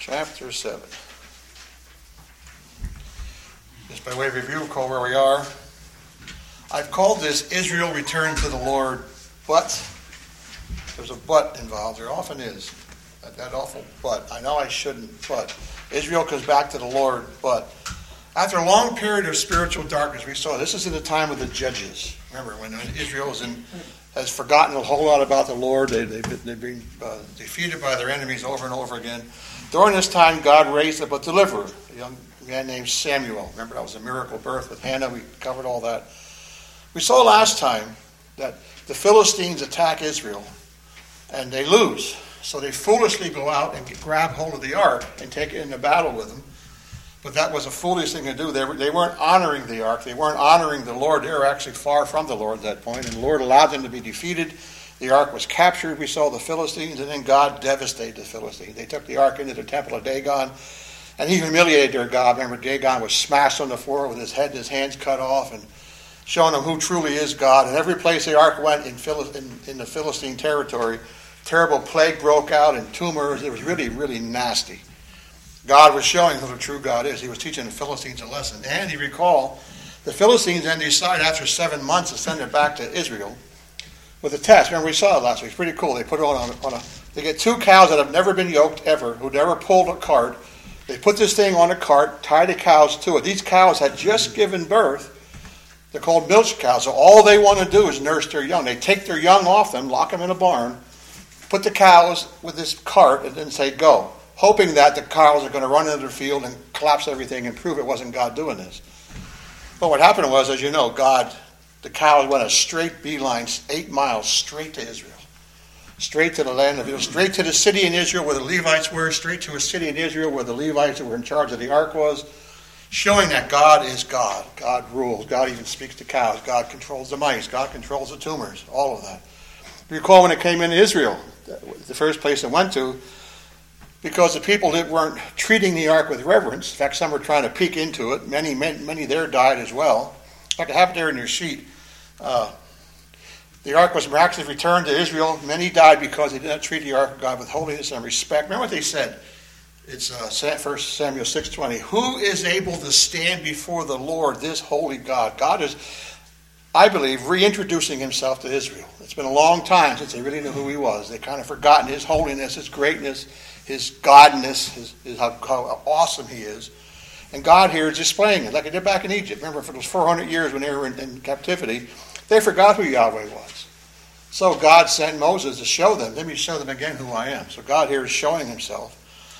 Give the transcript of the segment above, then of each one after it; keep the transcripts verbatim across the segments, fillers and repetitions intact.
chapter seven. Just by way of review, call where we are. I've called this Israel Return to the Lord, but there's a but involved. There often is. That, that awful but. I know I shouldn't, but Israel comes back to the Lord, but after a long period of spiritual darkness, we saw this is in the time of the judges. Remember, when Israel is in, has forgotten a whole lot about the Lord, they, they, they've been uh, defeated by their enemies over and over again. During this time, God raised up a deliverer, a young man named Samuel. Remember, that was a miracle birth with Hannah. We covered all that. We saw last time that the Philistines attack Israel, and they lose. So they foolishly go out and get, grab hold of the ark and take it into battle with them. But that was a foolish thing to do. They, were, they weren't honoring the ark. They weren't honoring the Lord. They were actually far from the Lord at that point. And the Lord allowed them to be defeated. The ark was captured. We saw the Philistines. And then God devastated the Philistines. They took the ark into the temple of Dagon. And he humiliated their God. Remember, Dagon was smashed on the floor with his head and his hands cut off. And showing them who truly is God. And every place the ark went in, Phil- in, in the Philistine territory, terrible plague broke out and tumors. It was really, really nasty. God was showing who the true God is. He was teaching the Philistines a lesson. And you recall, the Philistines then decide after seven months to send it back to Israel with a test. Remember, we saw it last week. It's pretty cool. They put it on a, on a they get two cows that have never been yoked ever, who never pulled a cart. They put this thing on a cart, tie the cows to it. These cows had just given birth. They're called milch cows. So all they want to do is nurse their young. They take their young off them, lock them in a barn, put the cows with this cart, and then say, go. Hoping that the cows are going to run into the field and collapse everything and prove it wasn't God doing this. But what happened was, as you know, God, the cows went a straight beeline, eight miles straight to Israel. Straight to the land of Israel, straight to the city in Israel where the Levites were, straight to a city in Israel where the Levites that were in charge of the ark was, showing that God is God. God rules. God even speaks to cows. God controls the mice. God controls the tumors. All of that. Recall when it came into Israel, the first place it went to, because the people that weren't treating the ark with reverence. In fact, some were trying to peek into it. Many, many, many there died as well. In fact, I have it there in your sheet. Uh, the ark was miraculously returned to Israel. Many died because they did not treat the ark of God with holiness and respect. Remember what they said? It's uh, First Samuel six twenty. Who is able to stand before the Lord, this holy God? God is, I believe, reintroducing himself to Israel. It's been a long time since they really knew who he was. They've kind of forgotten his holiness, his greatness, his godness, his, his how, how awesome he is. And God here is displaying it, like he did back in Egypt. Remember, for those four hundred years when they were in, in captivity, they forgot who Yahweh was. So God sent Moses to show them. Let me show them again who I am. So God here is showing himself.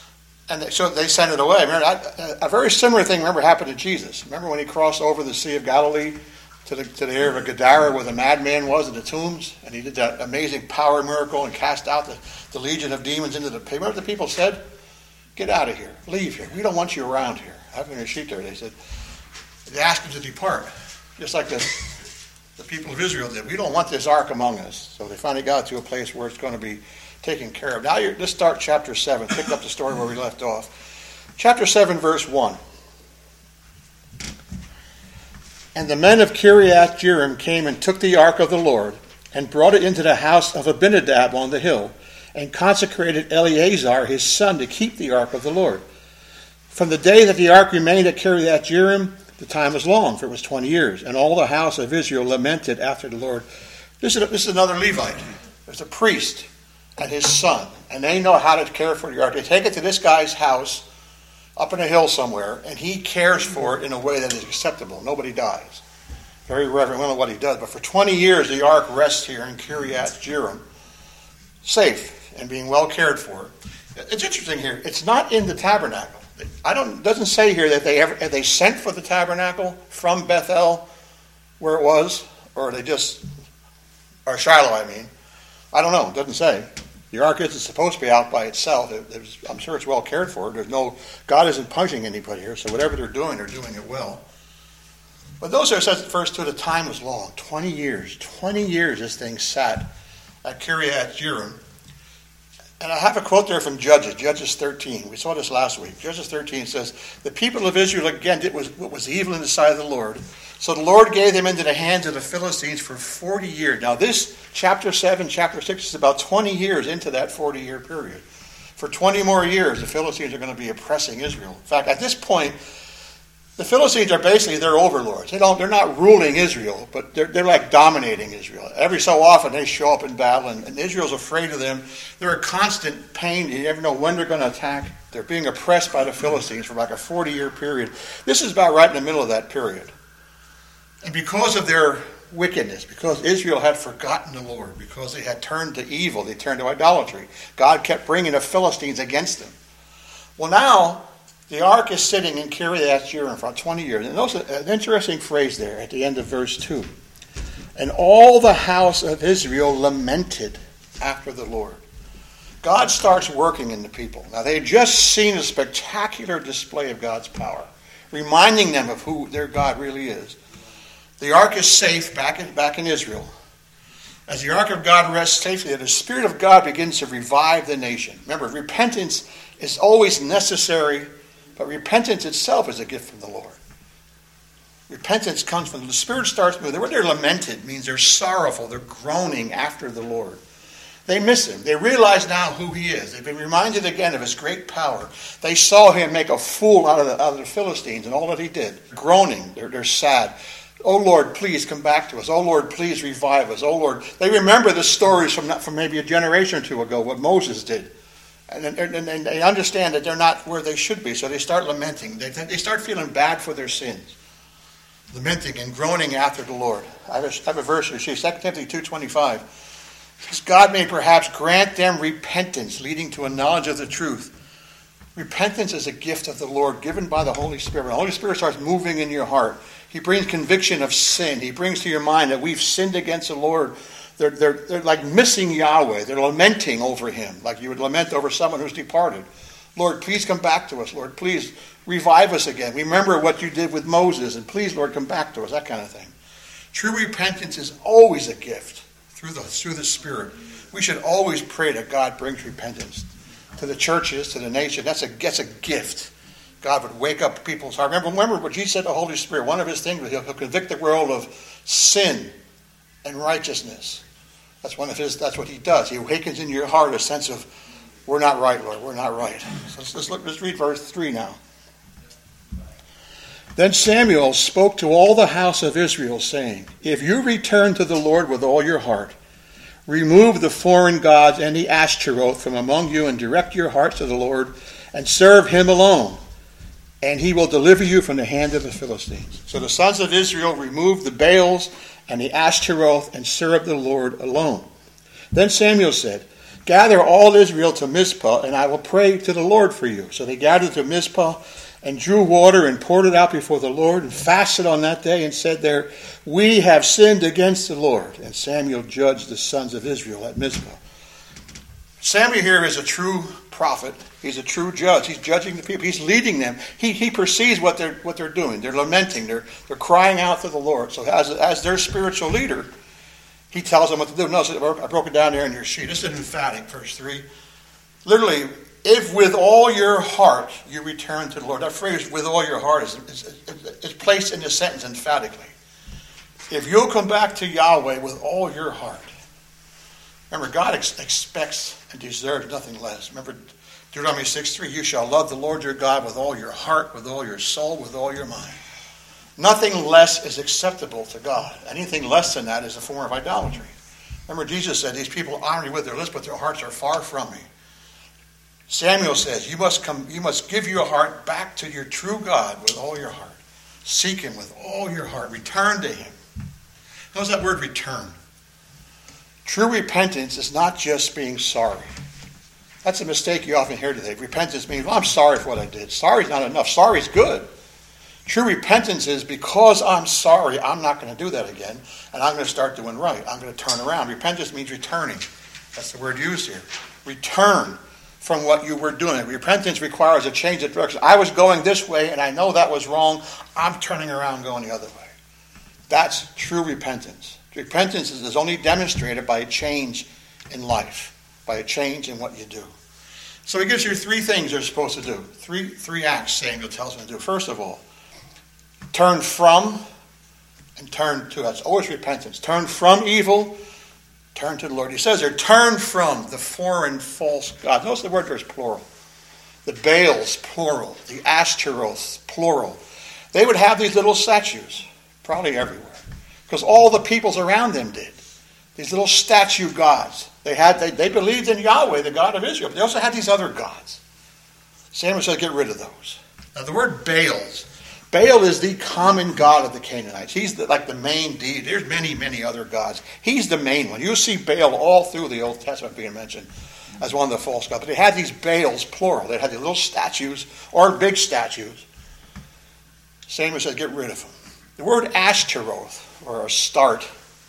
And they, so they sent it away. Remember, a, a very similar thing, remember, happened to Jesus. Remember when he crossed over the Sea of Galilee to the, to the area of Gadara where the madman was in the tombs? And he did that amazing power miracle and cast out the, the legion of demons into the pit. Remember what the people said? Get out of here. Leave here. We don't want you around here. I have a sheet there. They said, they asked him to depart. Just like the, the people of Israel did. We don't want this ark among us. So they finally got to a place where it's going to be taken care of. Now you're, let's start chapter seven. Pick up the story where we left off. Chapter seven, verse one. And the men of Kiriath Jearim came and took the ark of the Lord and brought it into the house of Abinadab on the hill and consecrated Eleazar his son to keep the ark of the Lord. From the day that the ark remained at Kiriath Jearim, the time was long, for it was twenty years. And all the house of Israel lamented after the Lord. This is, this is another Levite. There's a priest and his son. And they know how to care for the ark. They take it to this guy's house up in a hill somewhere, and he cares for it in a way that is acceptable. Nobody dies. Very reverent. I don't know what he does. But for twenty years, the ark rests here in Kiriath Jearim, safe and being well cared for. It's interesting here. It's not in the tabernacle. I don't. It doesn't say here that they ever they sent for the tabernacle from Bethel, where it was, or they just, or Shiloh. I mean, I don't know. It doesn't say. The ark isn't supposed to be out by itself. It, it was, I'm sure it's well cared for. There's no God isn't punishing anybody here. So whatever they're doing, they're doing it well. But those are says at first too. The time was long. Twenty years. Twenty years. This thing sat at Kiriath Jearim. And I have a quote there from Judges, Judges thirteen. We saw this last week. Judges thirteen says, the people of Israel again did what was evil in the sight of the Lord. So the Lord gave them into the hands of the Philistines for forty years. Now this chapter seven, chapter six is about twenty years into that forty-year period. For twenty more years, the Philistines are going to be oppressing Israel. In fact, at this point, the Philistines are basically their overlords. They don't, they're not ruling Israel, but they're, they're like dominating Israel. Every so often they show up in battle, and, and Israel's afraid of them. They're in constant pain. You never know when they're going to attack. They're being oppressed by the Philistines for like a forty-year period. This is about right in the middle of that period. And because of their wickedness, because Israel had forgotten the Lord, because they had turned to evil, they turned to idolatry, God kept bringing the Philistines against them. Well, now the ark is sitting in Kiriath Jearim for twenty years. And notice an interesting phrase there at the end of verse two. And all the house of Israel lamented after the Lord. God starts working in the people. Now, they had just seen a spectacular display of God's power, reminding them of who their God really is. The ark is safe back in, back in Israel. As the ark of God rests safely, the Spirit of God begins to revive the nation. Remember, repentance is always necessary, but repentance itself is a gift from the Lord. Repentance comes from the Spirit starts moving. Where they're lamented means they're sorrowful. They're groaning after the Lord. They miss him. They realize now who he is. They've been reminded again of his great power. They saw him make a fool out of the, out of the Philistines and all that he did. Groaning. They're, they're sad. Oh, Lord, please come back to us. Oh, Lord, please revive us. Oh, Lord. They remember the stories from, from maybe a generation or two ago, what Moses did. And, and, and they understand that they're not where they should be, so they start lamenting. They, they start feeling bad for their sins. Lamenting and groaning after the Lord. I have a, I have a verse here, Second Timothy two twenty-five. It says, God may perhaps grant them repentance, leading to a knowledge of the truth. Repentance is a gift of the Lord given by the Holy Spirit. When the Holy Spirit starts moving in your heart, he brings conviction of sin. He brings to your mind that we've sinned against the Lord. They're, they're, they're like missing Yahweh. They're lamenting over him, like you would lament over someone who's departed. Lord, please come back to us. Lord, please revive us again. Remember what you did with Moses, and please, Lord, come back to us, that kind of thing. True repentance is always a gift through the, through the Spirit. We should always pray that God brings repentance to the churches, to the nation. That's a, that's a gift. God would wake up people's heart. Remember, remember what Jesus said to the Holy Spirit. One of his things was he'll, he'll convict the world of sin and righteousness. That's one of his. That's what he does. He awakens in your heart a sense of, we're not right, Lord. We're not right. So let's, let's look. Let's read verse three now. Then Samuel spoke to all the house of Israel, saying, if you return to the Lord with all your heart, remove the foreign gods and the Ashtaroth from among you, and direct your hearts to the Lord, and serve him alone, and he will deliver you from the hand of the Philistines. So the sons of Israel removed the Baals and the Ashtaroth and served the Lord alone. Then Samuel said, gather all Israel to Mizpah, and I will pray to the Lord for you. So they gathered to Mizpah and drew water and poured it out before the Lord and fasted on that day and said there, we have sinned against the Lord. And Samuel judged the sons of Israel at Mizpah. Samuel here is a true prophet. He's a true judge. He's judging the people. He's leading them. He, he perceives what they're what they're doing. They're lamenting. They're they're crying out to the Lord. So as as their spiritual leader, he tells them what to do. Notice I broke it down there in your sheet. This is emphatic, verse three. Literally, if with all your heart you return to the Lord. That phrase, with all your heart, is, is, is placed in the sentence emphatically. If you'll come back to Yahweh with all your heart. Remember, God ex- expects and deserves nothing less. Remember, Deuteronomy six three, you shall love the Lord your God with all your heart, with all your soul, with all your mind. Nothing less is acceptable to God. Anything less than that is a form of idolatry. Remember, Jesus said, these people honor me with their lips, but their hearts are far from me. Samuel says, you must come. You must give your heart back to your true God with all your heart. Seek him with all your heart. Return to him. Notice that word return. True repentance is not just being sorry. That's a mistake you often hear today. Repentance means, well, I'm sorry for what I did. Sorry is not enough. Sorry is good. True repentance is, because I'm sorry, I'm not going to do that again, and I'm going to start doing right. I'm going to turn around. Repentance means returning. That's the word used here. Return from what you were doing. Repentance requires a change of direction. I was going this way, and I know that was wrong. I'm turning around going the other way. That's true repentance. Repentance is only demonstrated by a change in life, by a change in what you do. So he gives you three things you're supposed to do. Three, three acts Samuel tells them to do. First of all, turn from and turn to. That's always repentance. Turn from evil, Turn to the Lord. He says there, turn from the foreign false gods. Notice the word there is plural. The Baals, plural. The Ashtaroths, plural. They would have these little statues, probably everywhere, because all the peoples around them did. These little statue gods. They had they, they believed in Yahweh, the God of Israel, but they also had these other gods. Samuel said, get rid of those. Now the word Baals, Baal is the common god of the Canaanites. He's the, like the main deity. There's many, many other gods. He's the main one. You see Baal all through the Old Testament being mentioned as one of the false gods. But they had these Baals, plural. They had these little statues or big statues. Samuel said, get rid of them. The word Ashtaroth, or Astarte,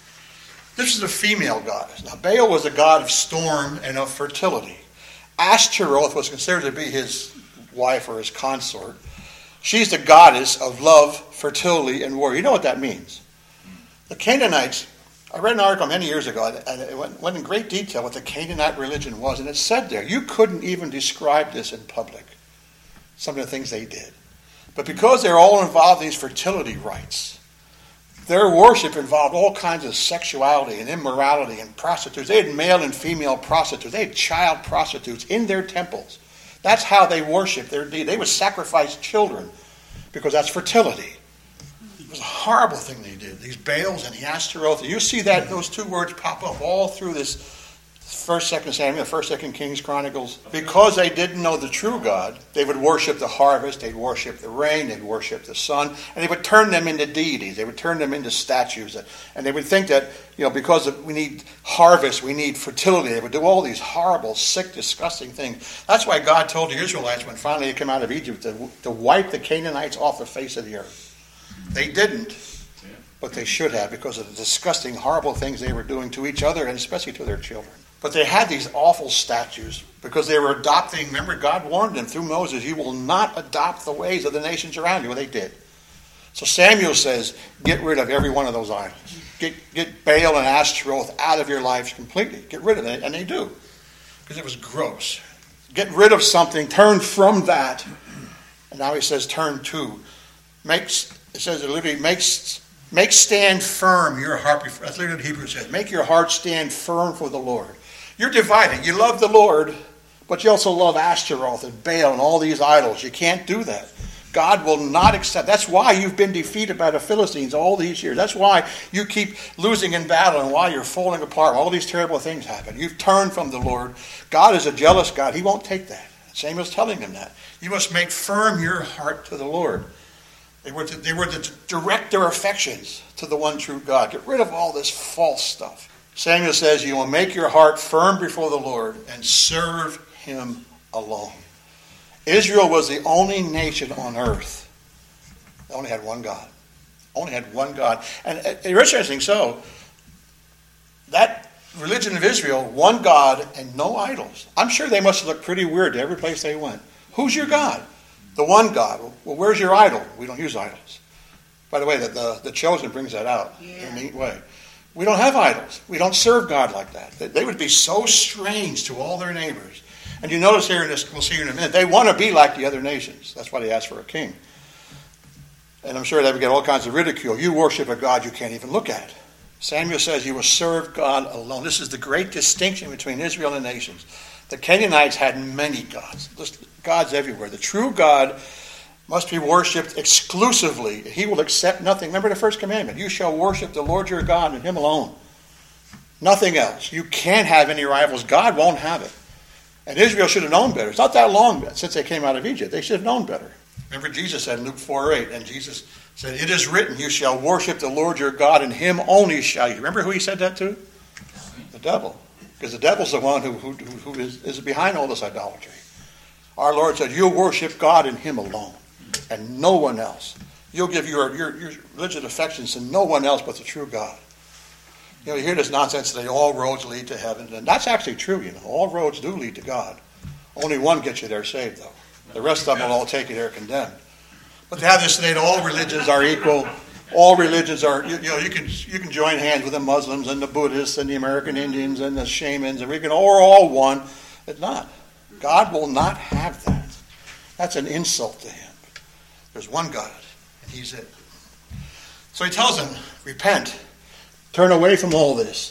this is a female goddess. Now, Baal was a god of storm and of fertility. Ashtaroth was considered to be his wife or his consort. She's the goddess of love, fertility, and war. You know what that means. The Canaanites, I read an article many years ago, and it went in great detail what the Canaanite religion was, and it said there, you couldn't even describe this in public, some of the things they did. But because they're all involved in these fertility rites, their worship involved all kinds of sexuality and immorality and prostitutes. They had male and female prostitutes. They had child prostitutes in their temples. That's how they worshiped their deity. They would sacrifice children because that's fertility. It was a horrible thing they did. These Baals and the Ashtaroth. You see that those two words pop up all through this First, Second Samuel, First, Second Kings, Chronicles. Because they didn't know the true God, they would worship the harvest, they'd worship the rain, they'd worship the sun, and they would turn them into deities. They would turn them into statues. And they would think that, you know, because of, we need harvest, we need fertility, they would do all these horrible, sick, disgusting things. That's why God told the Israelites when finally they came out of Egypt to, to wipe the Canaanites off the face of the earth. They didn't, but they should have because of the disgusting, horrible things they were doing to each other and especially to their children. But they had these awful statues because they were adopting. Remember, God warned them through Moses, you will not adopt the ways of the nations around you. Well, they did. So Samuel says, get rid of every one of those idols. Get, get Baal and Ashtaroth out of your lives completely. Get rid of it. And they do. Because it was gross. Get rid of something. Turn from that. And now he says, turn to. Makes, it says it literally makes... Make stand firm your heart. That's literally what Hebrews says. Make your heart stand firm for the Lord. You're dividing. You love the Lord, but you also love Ashtaroth and Baal and all these idols. You can't do that. God will not accept. That's why you've been defeated by the Philistines all these years. That's why you keep losing in battle and why you're falling apart. All these terrible things happen. You've turned from the Lord. God is a jealous God. He won't take that. Samuel's telling him that. You must make firm your heart to the Lord. They were, to, they were to direct their affections to the one true God. Get rid of all this false stuff. Samuel says, you will make your heart firm before the Lord and serve him alone. Israel was the only nation on earth that only had one God. Only had one God. And interesting so, that religion of Israel, one God and no idols. I'm sure they must have looked pretty weird to every place they went. Who's your God? The one God. Well, where's your idol? We don't use idols. By the way, the, the, the Chosen brings that out yeah. in a neat way. We don't have idols. We don't serve God like that. They, they would be so strange to all their neighbors. And you notice here in this, we'll see here in a minute, they want to be like the other nations. That's why they ask for a king. And I'm sure they would get all kinds of ridicule. You worship a God you can't even look at. Samuel says you will serve God alone. This is the great distinction between Israel and the nations. The Canaanites had many gods. Gods everywhere. The true God must be worshipped exclusively. He will accept nothing. Remember the first commandment. You shall worship the Lord your God and him alone. Nothing else. You can't have any rivals. God won't have it. And Israel should have known better. It's not that long since they came out of Egypt. They should have known better. Remember Jesus said in Luke four eight, and Jesus said, it is written, you shall worship the Lord your God and him only shall you. Remember who he said that to? The devil. Because the devil's the one who, who, who is, is behind all this idolatry. Our Lord said, you'll worship God and him alone, and no one else. You'll give your, your, your religious affections to no one else but the true God. You know, you hear this nonsense today, all roads lead to heaven, and that's actually true, you know. All roads do lead to God. Only one gets you there saved, though. The rest of them will all take you there condemned. But to have this today, all religions are equal. All religions are, you, you know, you can you can join hands with the Muslims and the Buddhists and the American Indians and the shamans, and we can all, we're all one. It's not. God will not have that. That's an insult to him. There's one God, and he's it. So he tells them, repent. Turn away from all this.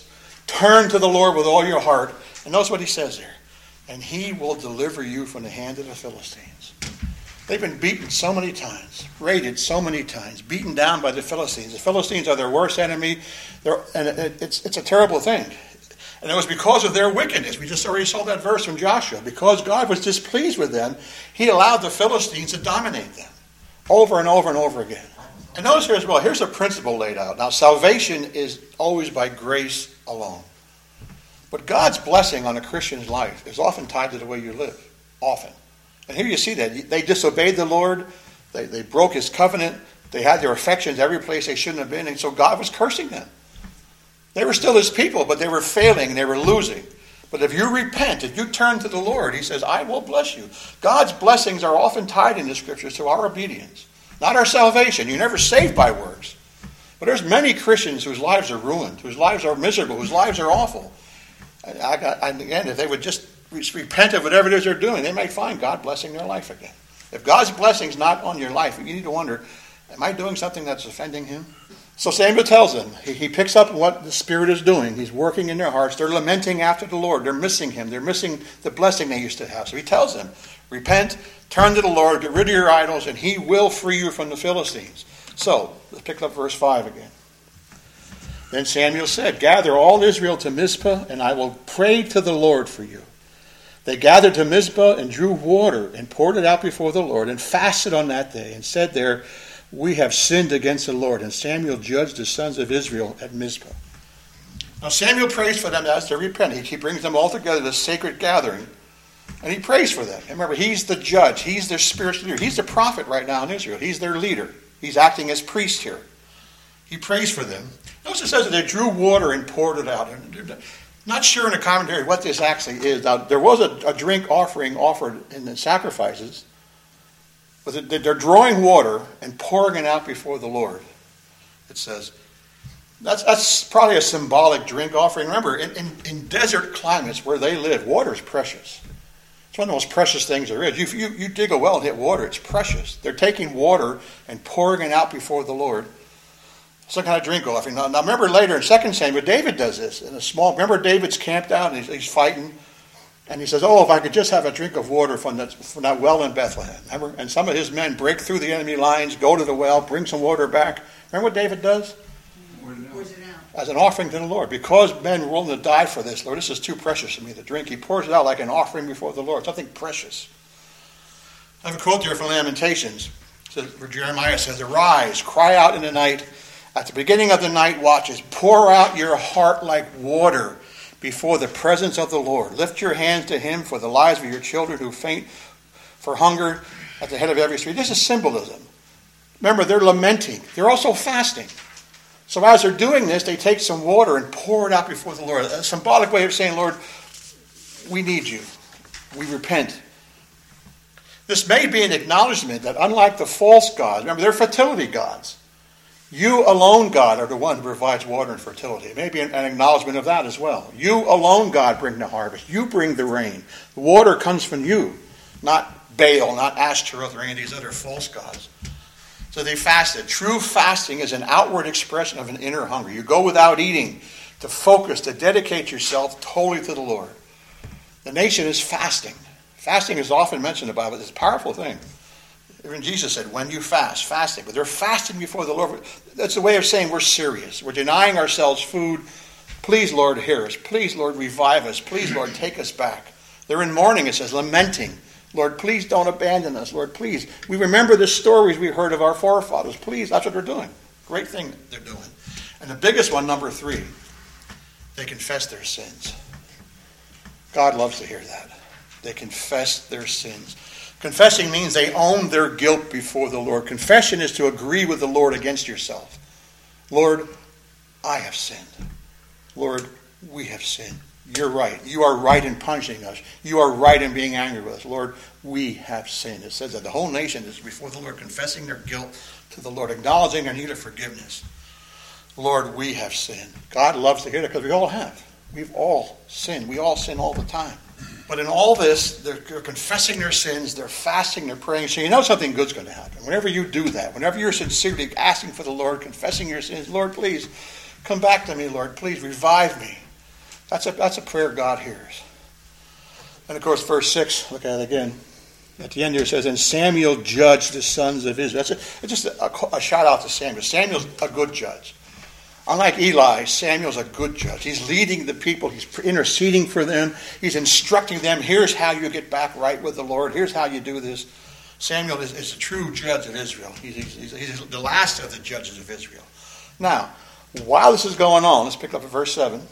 Turn to the Lord with all your heart. And notice what he says there. And he will deliver you from the hand of the Philistines. They've been beaten so many times, raided so many times, beaten down by the Philistines. The Philistines are their worst enemy, They're, and it, it's, it's a terrible thing. And it was because of their wickedness. We just already saw that verse from Joshua. Because God was displeased with them, he allowed the Philistines to dominate them over and over and over again. And notice here as well, here's a principle laid out. Now, salvation is always by grace alone. But God's blessing on a Christian's life is often tied to the way you live. Often. And here you see that. They disobeyed the Lord. They, they broke his covenant. They had their affections every place they shouldn't have been. And so God was cursing them. They were still his people, but they were failing and they were losing. But if you repent, if you turn to the Lord, he says, I will bless you. God's blessings are often tied in the scriptures to our obedience. Not our salvation. You're never saved by works. But there's many Christians whose lives are ruined, whose lives are miserable, whose lives are awful. And, I got, and again, if they would just repent of whatever it is they're doing, they might find God blessing their life again. If God's blessing's not on your life, you need to wonder, am I doing something that's offending him? So Samuel tells them, he, he picks up what the Spirit is doing. He's working in their hearts. They're lamenting after the Lord. They're missing him. They're missing the blessing they used to have. So he tells them, repent, turn to the Lord, get rid of your idols, and he will free you from the Philistines. So, let's pick up verse five again. Then Samuel said, gather all Israel to Mizpah, and I will pray to the Lord for you. They gathered to Mizpah and drew water and poured it out before the Lord and fasted on that day and said there, we have sinned against the Lord. And Samuel judged the sons of Israel at Mizpah. Now Samuel prays for them as they repent. He brings them all together, this sacred gathering, and he prays for them. And remember, he's the judge. He's their spiritual leader. He's the prophet right now in Israel. He's their leader. He's acting as priest here. He prays for them. Notice it says that they drew water and poured it out. Not sure in the commentary what this actually is. Now, there was a, a drink offering offered in the sacrifices, but they're drawing water and pouring it out before the Lord. It says, that's, that's probably a symbolic drink offering. Remember, in, in, in desert climates where they live, water is precious. It's one of the most precious things there is. You, you, you dig a well and hit water, it's precious. They're taking water and pouring it out before the Lord. Some kind of drink offering. Now, now remember later in Second Samuel, David does this in a small. Remember, David's camped out and he's, he's fighting, and he says, "Oh, if I could just have a drink of water from that from that well in Bethlehem." Remember, and some of his men break through the enemy lines, go to the well, bring some water back. Remember what David does? Pours it out. As an offering to the Lord, because men were willing to die for this. Lord, this is too precious for me to drink. He pours it out like an offering before the Lord, something precious. I have a quote here from Lamentations, where Jeremiah says, "Arise, cry out in the night. At the beginning of the night watches, pour out your heart like water before the presence of the Lord. Lift your hands to him for the lives of your children who faint for hunger at the head of every street." This is symbolism. Remember, they're lamenting. They're also fasting. So as they're doing this, they take some water and pour it out before the Lord. A symbolic way of saying, "Lord, we need you. We repent." This may be an acknowledgement that unlike the false gods, remember, they're fertility gods. You alone, God, are the one who provides water and fertility. It may be an acknowledgement of that as well. You alone, God, bring the harvest. You bring the rain. The water comes from you, not Baal, not Ashtaroth, or any of these other false gods. So they fasted. True fasting is an outward expression of an inner hunger. You go without eating to focus, to dedicate yourself totally to the Lord. The nation is fasting. Fasting is often mentioned in the Bible. It's a powerful thing. Even Jesus said, when you fast, fasting. But they're fasting before the Lord. That's a way of saying we're serious. We're denying ourselves food. Please, Lord, hear us. Please, Lord, revive us. Please, Lord, take us back. They're in mourning, it says, lamenting. Lord, please don't abandon us. Lord, please. We remember the stories we heard of our forefathers. Please, that's what they're doing. Great thing they're doing. And the biggest one, number three, they confess their sins. God loves to hear that. They confess their sins. Confessing means they own their guilt before the Lord. Confession is to agree with the Lord against yourself. Lord, I have sinned. Lord, we have sinned. You're right. You are right in punishing us. You are right in being angry with us. Lord, we have sinned. It says that the whole nation is before the Lord, confessing their guilt to the Lord, acknowledging their need of forgiveness. Lord, we have sinned. God loves to hear that because we all have. We've all sinned. We all sin all the time. But in all this, they're, they're confessing their sins, they're fasting, they're praying. So you know something good's going to happen. Whenever you do that, whenever you're sincerely asking for the Lord, confessing your sins, Lord, please come back to me, Lord. Please revive me. That's a, that's a prayer God hears. And of course, verse six, look at it again. At the end here it says, and Samuel judged the sons of Israel. That's a, it's just a, a shout out to Samuel. Samuel's a good judge. Unlike Eli, Samuel's a good judge. He's leading the people. He's interceding for them. He's instructing them. Here's how you get back right with the Lord. Here's how you do this. Samuel is, is a true judge of Israel. He's, he's, he's the last of the judges of Israel. Now, while this is going on, let's pick up at verse seven.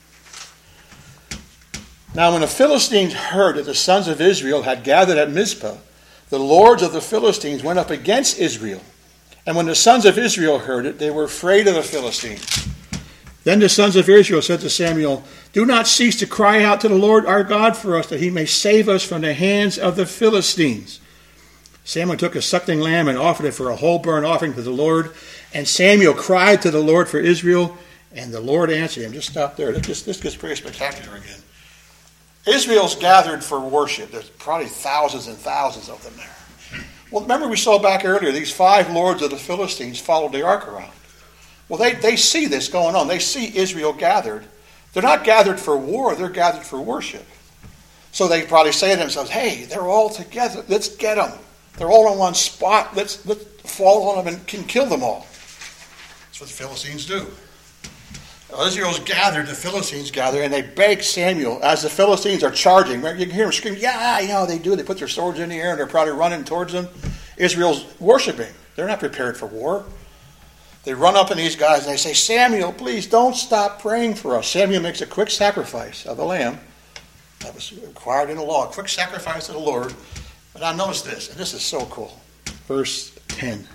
Now when the Philistines heard that the sons of Israel had gathered at Mizpah, the lords of the Philistines went up against Israel. And when the sons of Israel heard it, they were afraid of the Philistines. Then the sons of Israel said to Samuel, do not cease to cry out to the Lord our God for us, that he may save us from the hands of the Philistines. Samuel took a suckling lamb and offered it for a whole burnt offering to the Lord. And Samuel cried to the Lord for Israel, and the Lord answered him. Just stop there. This, this gets pretty spectacular again. Israel's gathered for worship. There's probably thousands and thousands of them there. Well, remember we saw back earlier, these five lords of the Philistines followed the ark around. Well, they, they see this going on. They see Israel gathered. They're not gathered for war. They're gathered for worship. So they probably say to themselves, hey, they're all together. Let's get them. They're all in one spot. Let's, let's fall on them and can kill them all. That's what the Philistines do. Israel's gathered, the Philistines gather, and they beg Samuel as the Philistines are charging. You can hear them scream, yeah, you know, they do. They put their swords in the air, and they're probably running towards them. Israel's worshiping. They're not prepared for war. They run up on these guys, and they say, Samuel, please don't stop praying for us. Samuel makes a quick sacrifice of a lamb. That was required in the law, a quick sacrifice to the Lord. But now notice this, and this is so cool. Verse ten.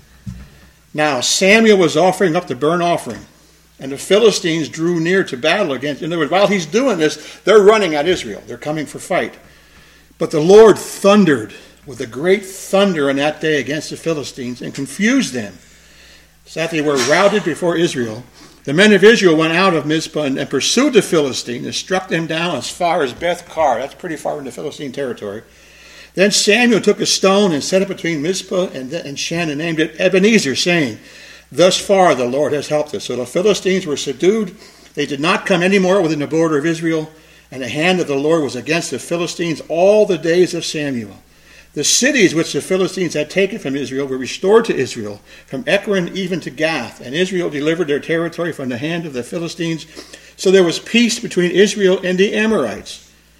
Now Samuel was offering up the burnt offering, and the Philistines drew near to battle against him. In other words, while he's doing this, they're running at Israel. They're coming for fight. But the Lord thundered with a great thunder on that day against the Philistines and confused them, so that they were routed before Israel. The men of Israel went out of Mizpah and, and pursued the Philistines and struck them down as far as Beth-kar. That's pretty far into Philistine territory. Then Samuel took a stone and set it between Mizpah and, and Shen and named it Ebenezer, saying, thus far the Lord has helped us. So the Philistines were subdued. They did not come any more within the border of Israel, and the hand of the Lord was against the Philistines all the days of Samuel. The cities which the Philistines had taken from Israel were restored to Israel, from Ekron even to Gath, and Israel delivered their territory from the hand of the Philistines. So there was peace between Israel and the Amorites.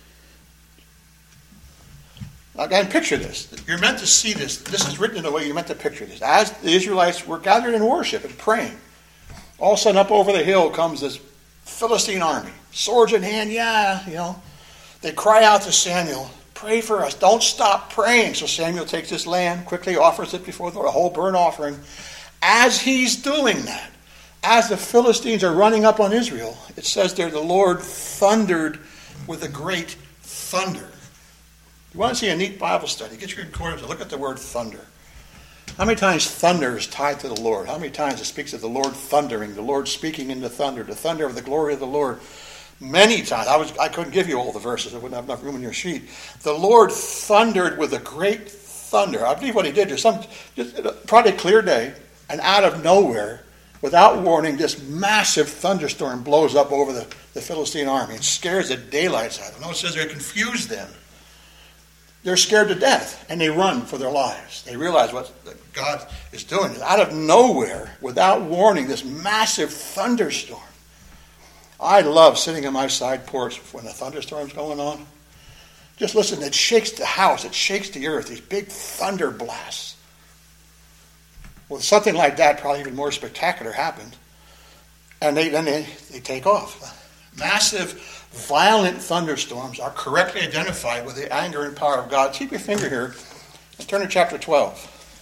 Again, picture this. You're meant to see this. This is written in a way you're meant to picture this. As the Israelites were gathered in worship and praying, all of a sudden up over the hill comes this Philistine army. Swords in hand, yeah, you know. They cry out to Samuel, pray for us. Don't stop praying. So Samuel takes this lamb, quickly offers it before the Lord, a whole burnt offering. As he's doing that, as the Philistines are running up on Israel, it says there the Lord thundered with a great thunder. You want to see a neat Bible study? Get your concordance and look at the word thunder. How many times thunder is tied to the Lord? How many times it speaks of the Lord thundering, the Lord speaking into thunder, the thunder of the glory of the Lord? Many times. I was I couldn't give you all the verses. I wouldn't have enough room in your sheet. The Lord thundered with a great thunder. I believe what he did is some just probably a clear day, and out of nowhere, without warning, this massive thunderstorm blows up over the, the Philistine army and scares the daylights out of them. No, it says they confused them. They're scared to death, and they run for their lives. They realize what God is doing. Out of nowhere, without warning, this massive thunderstorm. I love sitting on my side porch when a thunderstorm's going on. Just listen, it shakes the house, it shakes the earth, these big thunder blasts. Well, something like that, probably even more spectacular, happened. And they, then they, they take off. Massive, violent thunderstorms are correctly identified with the anger and power of God. Keep your finger here and turn to chapter twelve.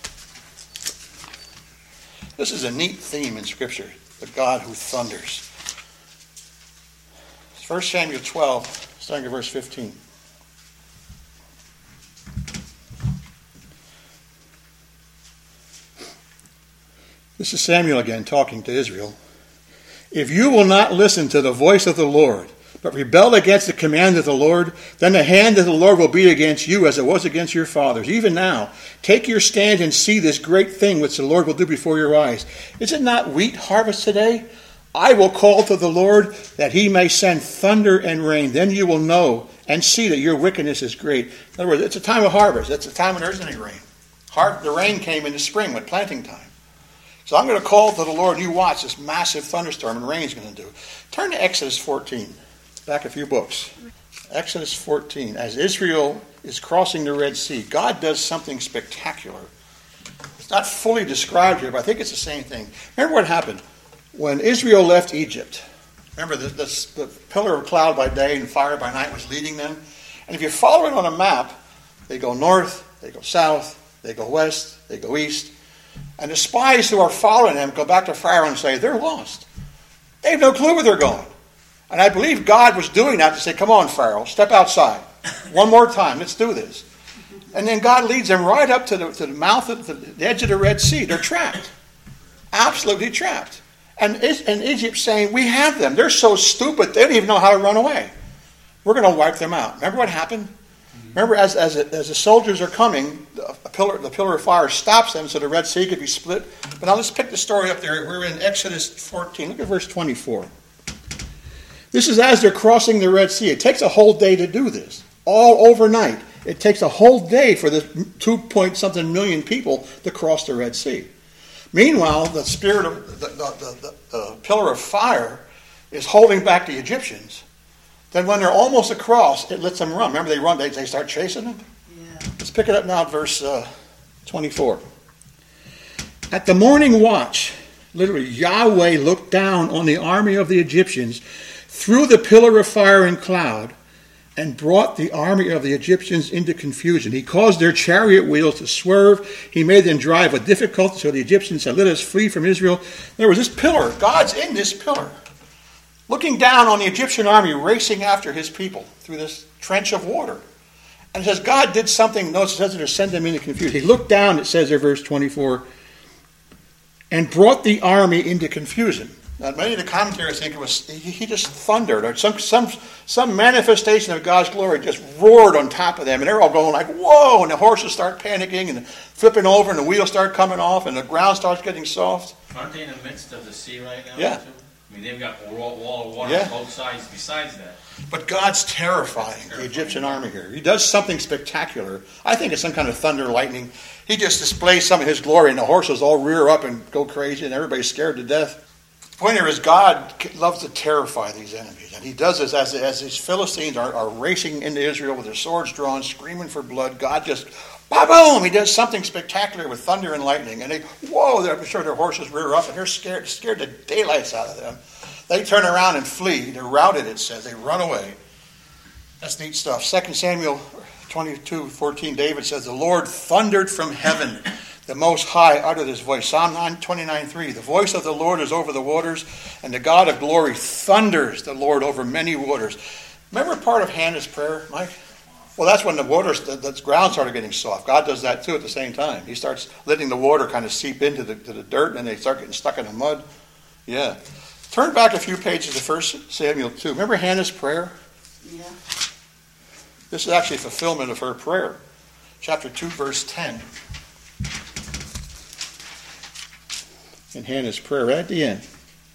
This is a neat theme in Scripture, the God who thunders. First Samuel twelve, starting at verse fifteen. This is Samuel again talking to Israel. If you will not listen to the voice of the Lord, but rebel against the command of the Lord, then the hand of the Lord will be against you as it was against your fathers. Even now, take your stand and see this great thing which the Lord will do before your eyes. Is it not wheat harvest today? I will call to the Lord that he may send thunder and rain. Then you will know and see that your wickedness is great. In other words, it's a time of harvest. It's a time when there isn't any rain. The rain came in the spring with planting time. So I'm going to call to the Lord, and you watch this massive thunderstorm and rain's going to do. Turn to Exodus fourteen. Back a few books. Exodus fourteen. As Israel is crossing the Red Sea, God does something spectacular. It's not fully described here, but I think it's the same thing. Remember what happened when Israel left Egypt? Remember, the, the, the pillar of cloud by day and fire by night was leading them. And if you follow it on a map, they go north, they go south, they go west, they go east. And the spies who are following them go back to Pharaoh and say, they're lost. They have no clue where they're going. And I believe God was doing that to say, come on, Pharaoh, step outside. One more time, let's do this. And then God leads them right up to the, to the mouth of the, the edge of the Red Sea. They're trapped. Absolutely trapped. And, and Egypt's saying, we have them. They're so stupid, they don't even know how to run away. We're going to wipe them out. Remember what happened? Remember, as, as, as the soldiers are coming, the pillar, the pillar of fire stops them so the Red Sea could be split. But now let's pick the story up there. We're in Exodus fourteen. Look at verse twenty-four. This is as they're crossing the Red Sea. It takes a whole day to do this. All overnight. It takes a whole day for the two point something million people to cross the Red Sea. Meanwhile, the spirit of the, the, the, the, the pillar of fire is holding back the Egyptians. Then when they're almost across, it lets them run. Remember, they run, they, they start chasing them? Yeah. Let's pick it up now at verse uh, twenty-four. At the morning watch, literally, Yahweh looked down on the army of the Egyptians through the pillar of fire and cloud and brought the army of the Egyptians into confusion. He caused their chariot wheels to swerve. He made them drive with difficulty, so the Egyptians said, let us flee from Israel. There was this pillar. God's in this pillar, looking down on the Egyptian army racing after his people through this trench of water. And it says God did something, notice it says to send them into confusion. He looked down, it says there, verse twenty-four, and brought the army into confusion. Now, many of the commentators think it was, he, he just thundered, or some, some, some manifestation of God's glory just roared on top of them, and they're all going like, whoa, and the horses start panicking, and flipping over, and the wheels start coming off, and the ground starts getting soft. Aren't they in the midst of the sea right now? Yeah. Too? I mean, they've got a wall of water yeah. on both sides besides that. But God's terrifying, terrifying the Egyptian army here. He does something spectacular. I think it's some kind of thunder, lightning. He just displays some of his glory, and the horses all rear up and go crazy, and everybody's scared to death. The point here is God loves to terrify these enemies. And he does this as, as these Philistines are, are racing into Israel with their swords drawn, screaming for blood. God just, ba-boom, he does something spectacular with thunder and lightning. And they, whoa, they're sure their horses rear up, and they're scared, scared the daylights out of them. They turn around and flee. They're routed, it says. They run away. That's neat stuff. Second Samuel twenty-two fourteen, David says, the Lord thundered from heaven. The Most High uttered his voice. Psalm twenty-nine three, the voice of the Lord is over the waters, and the God of glory thunders the Lord over many waters. Remember part of Hannah's prayer, Mike? Well, that's when the waters, the, the ground started getting soft. God does that too at the same time. He starts letting the water kind of seep into the, to the dirt, and then they start getting stuck in the mud. Yeah. Turn back a few pages to First Samuel two. Remember Hannah's prayer? Yeah. This is actually a fulfillment of her prayer. Chapter two, verse ten. In Hannah's prayer, right at the end.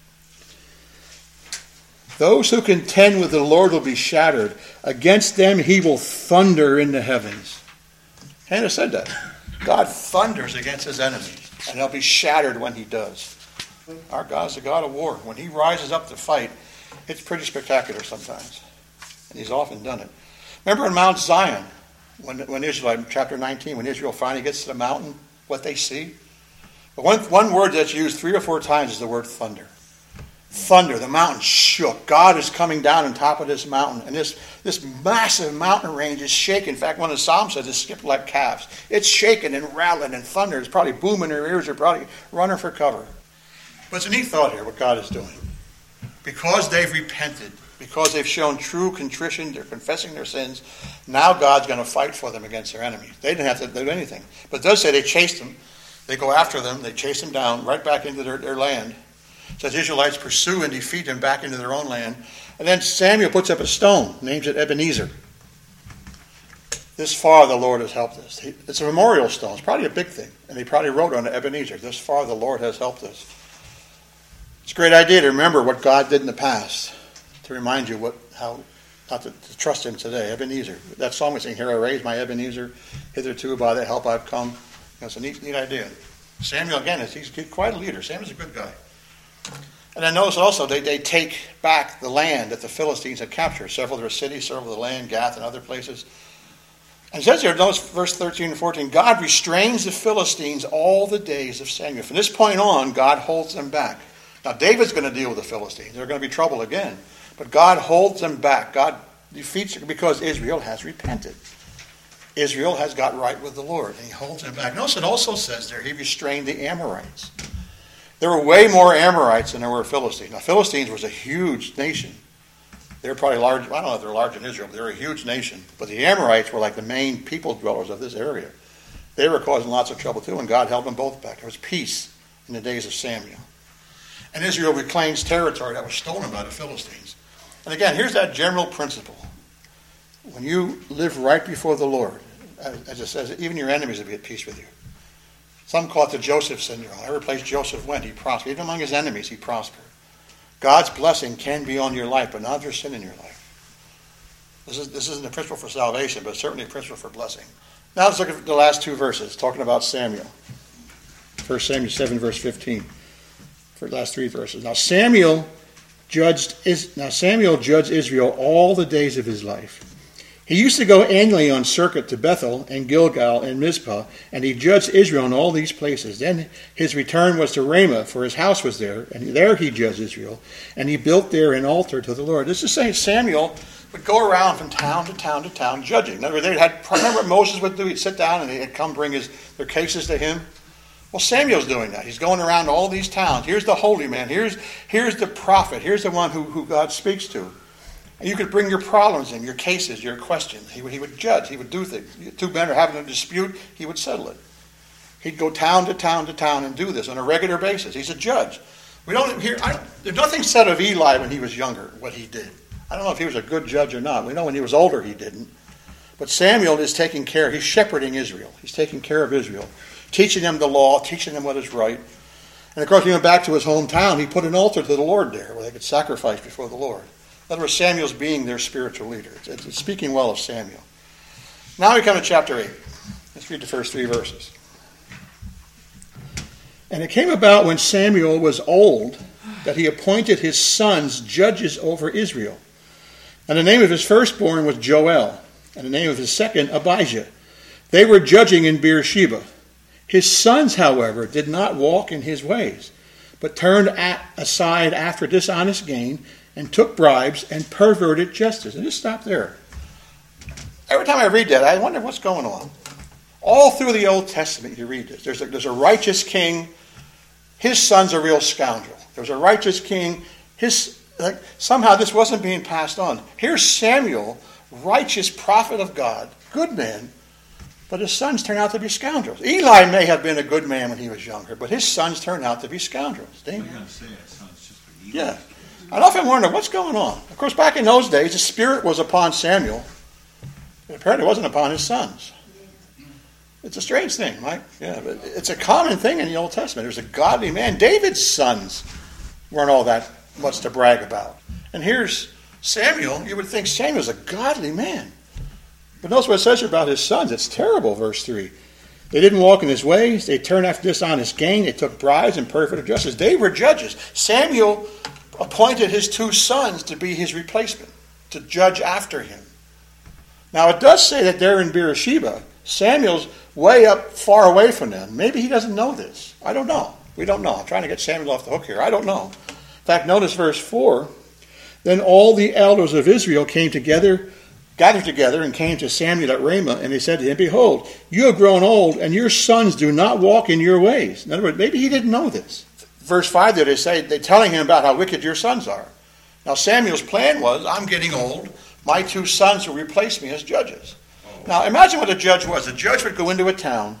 Those who contend with the Lord will be shattered. Against them he will thunder in the heavens. Hannah said that. God thunders against his enemies, and they'll be shattered when he does. Our God is a God of war. When he rises up to fight, it's pretty spectacular sometimes. And he's often done it. Remember in Mount Zion, when, when Israel, chapter nineteen, when Israel finally gets to the mountain, what they see? But one, one word that's used three or four times is the word thunder. Thunder. The mountain shook. God is coming down on top of this mountain. And this, this massive mountain range is shaking. In fact, one of the Psalms says it skipped like calves. It's shaking and rattling and thunder. It's probably booming in their ears. They're probably running for cover. But it's a neat thought here, what God is doing. Because they've repented, because they've shown true contrition, they're confessing their sins, now God's going to fight for them against their enemies. They didn't have to do anything. But it does say they chased them. They go after them. They chase them down right back into their, their land. It says Israelites pursue and defeat them back into their own land. And then Samuel puts up a stone, names it Ebenezer. This far the Lord has helped us. It's a memorial stone. It's probably a big thing. And they probably wrote on it, Ebenezer, this far the Lord has helped us. It's a great idea to remember what God did in the past, to remind you what how not to, to trust him today. Ebenezer. That song we sing, Here I Raise My Ebenezer, hitherto by thy help I've come. That's a neat, neat idea. Samuel, again, is he's quite a leader. Samuel's a good guy. And then notice also they, they take back the land that the Philistines had captured. Several of their cities, several of the land, Gath and other places. And it says here, notice verse thirteen and fourteen, God restrains the Philistines all the days of Samuel. From this point on, God holds them back. Now, David's going to deal with the Philistines. They're going to be trouble again. But God holds them back. God defeats them because Israel has repented. Israel has got right with the Lord, and he holds them back. Notice it also says there, he restrained the Amorites. There were way more Amorites than there were Philistines. Now, Philistines was a huge nation. They were probably large. I don't know if they're large in Israel, but they were a huge nation. But the Amorites were like the main people dwellers of this area. They were causing lots of trouble too, and God held them both back. There was peace in the days of Samuel. And Israel reclaims territory that was stolen by the Philistines. And again, here's that general principle. When you live right before the Lord, as it says, even your enemies will be at peace with you. Some call it the Joseph syndrome. Every place Joseph went, he prospered. Even among his enemies, he prospered. God's blessing can be on your life, but not if there's sin in your life. This, is, this isn't a principle for salvation, but certainly a principle for blessing. Now let's look at the last two verses, talking about Samuel. First Samuel seven, verse fifteen. For the last three verses. Now Samuel judged is now Samuel judged Israel all the days of his life. He used to go annually on circuit to Bethel and Gilgal and Mizpah, and he judged Israel in all these places. Then his return was to Ramah, for his house was there, and there he judged Israel, and he built there an altar to the Lord. This is saying Samuel would go around from town to town to town judging. In other words, they had, remember what Moses would do? He'd sit down and he'd come bring his their cases to him. Well, Samuel's doing that. He's going around all these towns. Here's the holy man. Here's, here's the prophet. Here's the one who, who God speaks to. And you could bring your problems in, your cases, your questions. He would, he would judge. He would do things. Two men are having a dispute. He would settle it. He'd go town to town to town and do this on a regular basis. He's a judge. We don't hear. I don't, there's nothing said of Eli when he was younger, what he did. I don't know if he was a good judge or not. We know when he was older he didn't. But Samuel is taking care. He's shepherding Israel. He's taking care of Israel. Teaching them the law, teaching them what is right. And of course, he went back to his hometown. He put an altar to the Lord there where they could sacrifice before the Lord. In other words, Samuel's being their spiritual leader. It's, it's speaking well of Samuel. Now we come to chapter eight. Let's read the first three verses. And it came about when Samuel was old that he appointed his sons judges over Israel. And the name of his firstborn was Joel, and the name of his second Abijah. They were judging in Beersheba. His sons, however, did not walk in his ways, but turned at, aside after dishonest gain, and took bribes and perverted justice. And just stop there. Every time I read that, I wonder what's going on. All through the Old Testament, you read this. There's a, there's a righteous king. His son's a real scoundrel. There's a righteous king. His like, somehow this wasn't being passed on. Here's Samuel, righteous prophet of God, good man, but his sons turn out to be scoundrels. Eli may have been a good man when he was younger, but his sons turned out to be scoundrels. You're going to say that sounds just for Eli. Yeah. I often wonder what's going on. Of course, back in those days, the Spirit was upon Samuel. It apparently wasn't upon his sons. It's a strange thing, Mike. Yeah, but it's a common thing in the Old Testament. There's a godly man. David's sons weren't all that much to brag about. And here's Samuel. You would think Samuel's a godly man. But notice what it says here about his sons. It's terrible, verse three. They didn't walk in his ways. They turned after dishonest gain. They took bribes and perverted justice. They were judges. Samuel appointed his two sons to be his replacement, to judge after him. Now, it does say that they're in Beersheba. Samuel's way up, far away from them. Maybe he doesn't know this. I don't know. We don't know. I'm trying to get Samuel off the hook here. I don't know. In fact, notice verse four. Then all the elders of Israel came together, gathered together, and came to Samuel at Ramah, and they said to him, Behold, you have grown old, and your sons do not walk in your ways. In other words, maybe he didn't know this. Verse five there, they say, they're telling him about how wicked your sons are. Now, Samuel's plan was, I'm getting old. My two sons will replace me as judges. Oh. Now, imagine what a judge was. A judge would go into a town,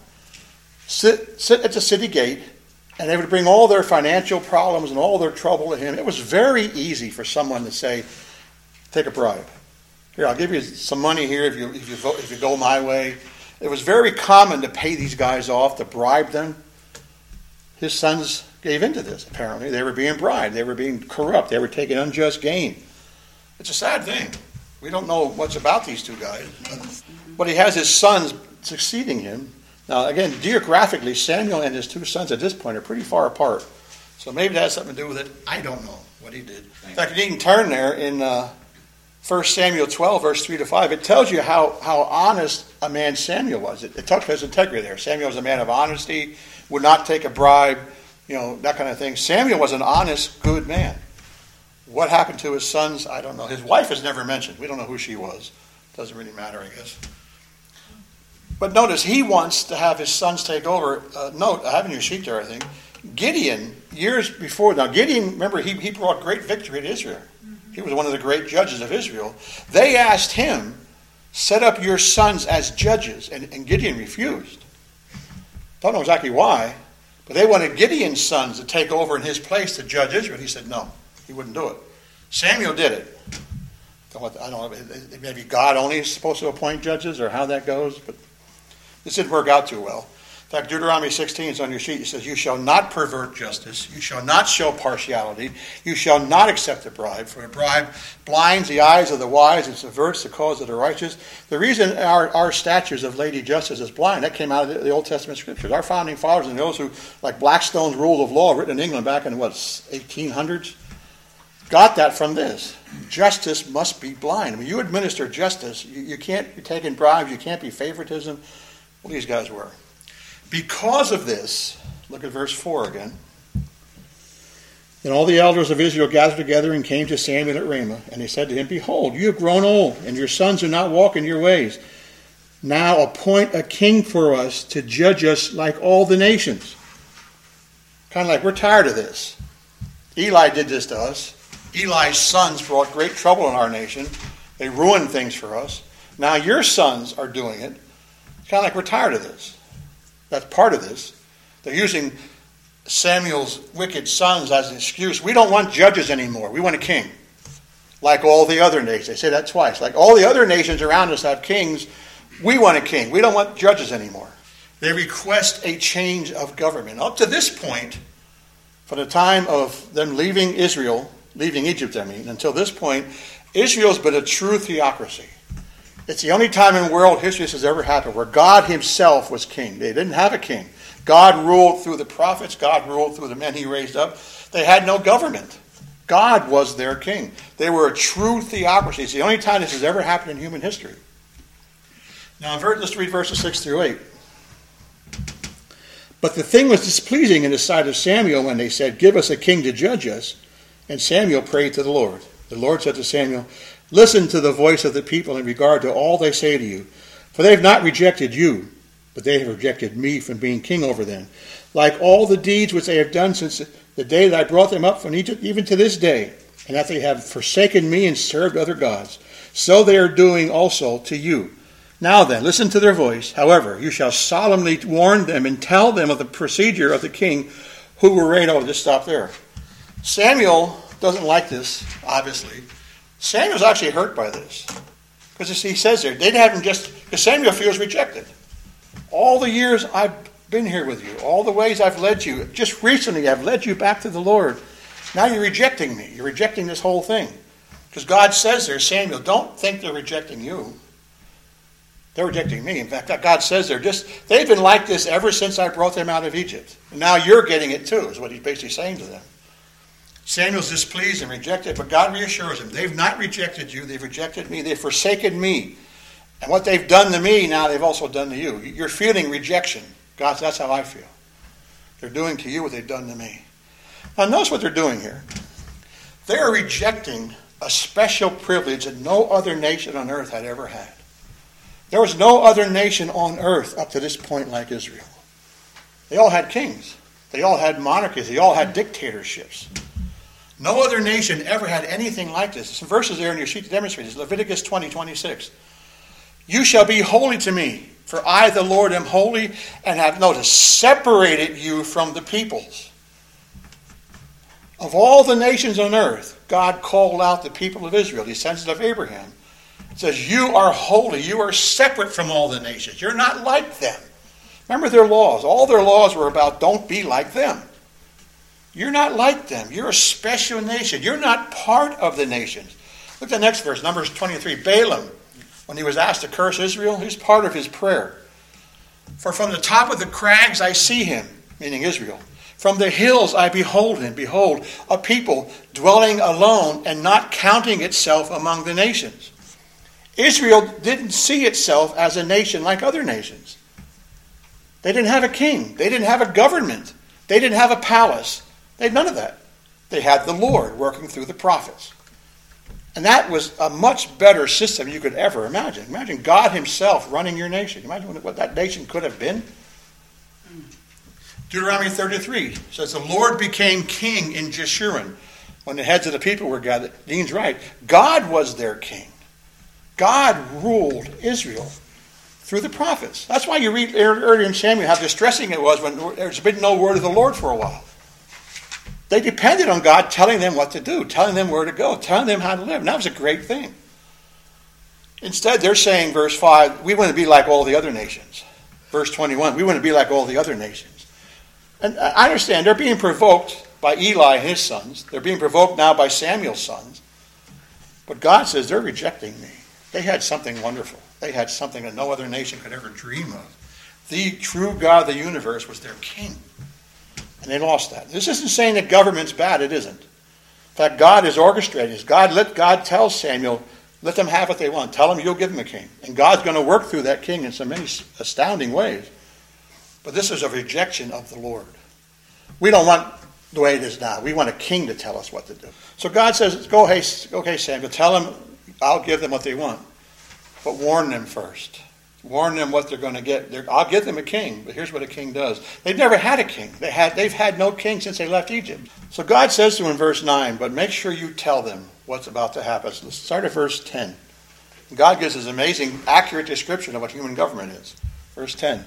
sit, sit at the city gate, and they would bring all their financial problems and all their trouble to him. It was very easy for someone to say, take a bribe. Here, I'll give you some money here if you, if you, vote, if you go my way. It was very common to pay these guys off, to bribe them. his sons gave into this, apparently. They were being bribed. They were being corrupt. They were taking unjust gain. It's a sad thing. We don't know much about these two guys. But he has his sons succeeding him. Now, again, geographically, Samuel and his two sons at this point are pretty far apart. So maybe that has something to do with it. I don't know what he did. In fact, you can turn there in uh, First Samuel twelve, verse three to five. It tells you how, how honest a man Samuel was. It, it talks about his integrity there. Samuel was a man of honesty, would not take a bribe, you know, that kind of thing. Samuel was an honest, good man. What happened to his sons, I don't know. His wife is never mentioned. We don't know who she was. Doesn't really matter, I guess. But notice, he wants to have his sons take over. Uh, note, I have in your sheet there, I think. Gideon, years before, now Gideon, remember, he, he brought great victory to Israel. He was one of the great judges of Israel. They asked him, set up your sons as judges, and, and Gideon refused. Don't know exactly why, but they wanted Gideon's sons to take over in his place to judge Israel. He said no, he wouldn't do it. Samuel did it. I don't know, maybe God only is supposed to appoint judges or how that goes, but this didn't work out too well. In fact, Deuteronomy sixteen is on your sheet. It says, you shall not pervert justice. You shall not show partiality. You shall not accept a bribe. For a bribe blinds the eyes of the wise and subverts the cause of the righteous. The reason our, our statues of Lady Justice is blind, that came out of the, the Old Testament scriptures. Our founding fathers and those who, like Blackstone's Rule of Law, written in England back in, what, eighteen hundreds, got that from this. Justice must be blind. I mean, you administer justice. You, you can't be taking bribes. You can't be favoritism. Well, these guys were. Because of this, look at verse four again. Then all the elders of Israel gathered together and came to Samuel at Ramah. And they said to him, behold, you have grown old, and your sons do not walk in your ways. Now appoint a king for us to judge us like all the nations. Kind of like, we're tired of this. Eli did this to us. Eli's sons brought great trouble in our nation. They ruined things for us. Now your sons are doing it. It's kind of like, we're tired of this. That's part of this. They're using Samuel's wicked sons as an excuse. We don't want judges anymore. We want a king. Like all the other nations. They say that twice. Like all the other nations around us have kings. We want a king. We don't want judges anymore. They request a change of government. Up to this point, from the time of them leaving Israel, leaving Egypt, I mean, until this point, Israel's been a true theocracy. It's the only time in world history this has ever happened where God himself was king. They didn't have a king. God ruled through the prophets. God ruled through the men he raised up. They had no government. God was their king. They were a true theocracy. It's the only time this has ever happened in human history. Now, let's read verses six through eight. But the thing was displeasing in the sight of Samuel when they said, give us a king to judge us. And Samuel prayed to the Lord. The Lord said to Samuel, listen to the voice of the people in regard to all they say to you. For they have not rejected you, but they have rejected me from being king over them. Like all the deeds which they have done since the day that I brought them up from Egypt, even to this day, and that they have forsaken me and served other gods, so they are doing also to you. Now then, listen to their voice. However, you shall solemnly warn them and tell them of the procedure of the king who will reign over. Just stop there. Samuel doesn't like this, obviously. Samuel's actually hurt by this. Because he says there, they haven't just, because Samuel feels rejected. All the years I've been here with you, all the ways I've led you, just recently I've led you back to the Lord. Now you're rejecting me. You're rejecting this whole thing. Because God says there, Samuel, don't think they're rejecting you. They're rejecting me. In fact, God says there, just they've been like this ever since I brought them out of Egypt. And now you're getting it too, is what he's basically saying to them. Samuel's displeased and rejected, but God reassures him, they've not rejected you, they've rejected me, they've forsaken me. And what they've done to me, now they've also done to you. You're feeling rejection. God, that's how I feel. They're doing to you what they've done to me. Now notice what they're doing here. They're rejecting a special privilege that no other nation on earth had ever had. There was no other nation on earth up to this point like Israel. They all had kings. They all had monarchies. They all had dictatorships. No other nation ever had anything like this. Some verses there in your sheet to demonstrate this. Leviticus twenty, twenty-six. You shall be holy to me, for I, the Lord, am holy, and have, notice, separated you from the peoples. Of all the nations on earth, God called out the people of Israel, descendants of Abraham. It says, you are holy. You are separate from all the nations. You're not like them. Remember their laws. All their laws were about don't be like them. You're not like them. You're a special nation. You're not part of the nations. Look at the next verse, Numbers twenty-three. Balaam, when he was asked to curse Israel, here's part of his prayer. For from the top of the crags I see him, meaning Israel. From the hills I behold him. Behold, a people dwelling alone and not counting itself among the nations. Israel didn't see itself as a nation like other nations. They didn't have a king. They didn't have a government. They didn't have a palace. They had none of that. They had the Lord working through the prophets. And that was a much better system you could ever imagine. Imagine God himself running your nation. Imagine what that nation could have been. Deuteronomy thirty-three says, the Lord became king in Jeshurun when the heads of the people were gathered. Dean's right. God was their king. God ruled Israel through the prophets. That's why you read earlier in Samuel how distressing it was when there's been no word of the Lord for a while. They depended on God telling them what to do, telling them where to go, telling them how to live. And that was a great thing. Instead, they're saying, verse five, we want to be like all the other nations. Verse twenty-one, we want to be like all the other nations. And I understand they're being provoked by Eli and his sons. They're being provoked now by Samuel's sons. But God says they're rejecting me. They had something wonderful. They had something that no other nation could ever dream of. The true God of the universe was their king. And they lost that. This isn't saying that government's bad. It isn't. In fact, God is orchestrating. God, let God tell Samuel, let them have what they want. Tell them you'll give them a king. And God's going to work through that king in so many astounding ways. But this is a rejection of the Lord. We don't want the way it is now. We want a king to tell us what to do. So God says, go, hey, okay, Samuel, tell them I'll give them what they want. But warn them first. Warn them what they're going to get. They're, I'll give them a king, but here's what a king does. They've never had a king. They had, they've had no king since they left Egypt. So God says to them in verse nine, but make sure you tell them what's about to happen. So let's start at verse ten. God gives us an amazing, accurate description of what human government is. Verse ten.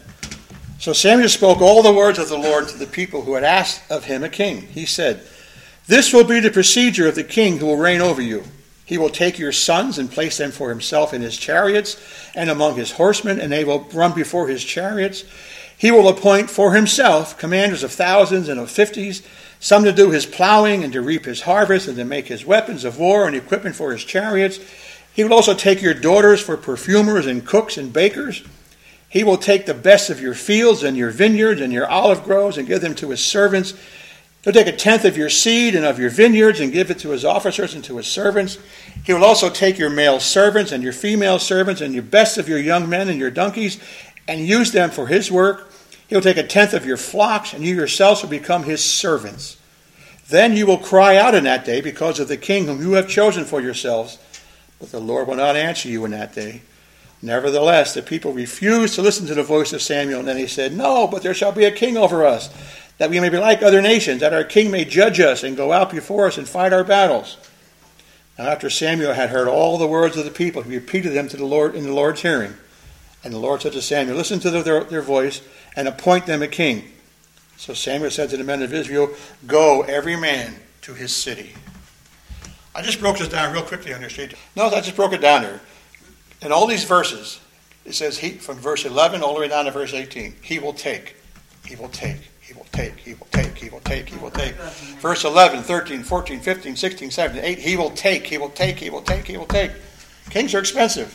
So Samuel spoke all the words of the Lord to the people who had asked of him a king. He said, this will be the procedure of the king who will reign over you. He will take your sons and place them for himself in his chariots and among his horsemen, and they will run before his chariots. He will appoint for himself commanders of thousands and of fifties, some to do his plowing and to reap his harvest and to make his weapons of war and equipment for his chariots. He will also take your daughters for perfumers and cooks and bakers. He will take the best of your fields and your vineyards and your olive groves and give them to his servants. He'll take a tenth of your seed and of your vineyards and give it to his officers and to his servants. He will also take your male servants and your female servants and your best of your young men and your donkeys and use them for his work. He will take a tenth of your flocks, and you yourselves will become his servants. Then you will cry out in that day because of the king whom you have chosen for yourselves. But the Lord will not answer you in that day. Nevertheless, the people refused to listen to the voice of Samuel. And then he said, no, but there shall be a king over us, that we may be like other nations, that our king may judge us and go out before us and fight our battles. Now after Samuel had heard all the words of the people, he repeated them to the Lord in the Lord's hearing. And the Lord said to Samuel, listen to their, their voice and appoint them a king. So Samuel said to the men of Israel, go every man to his city. I just broke this down real quickly on your sheet. No, I just broke it down here. In all these verses, it says he, from verse eleven all the way down to verse eighteen, he will take, he will take, he will take, he will take, he will take, he will take. Verse eleven, thirteen, fourteen, fifteen, sixteen, seventeen, eighteen, he will take, he will take, he will take, he will take. Kings are expensive.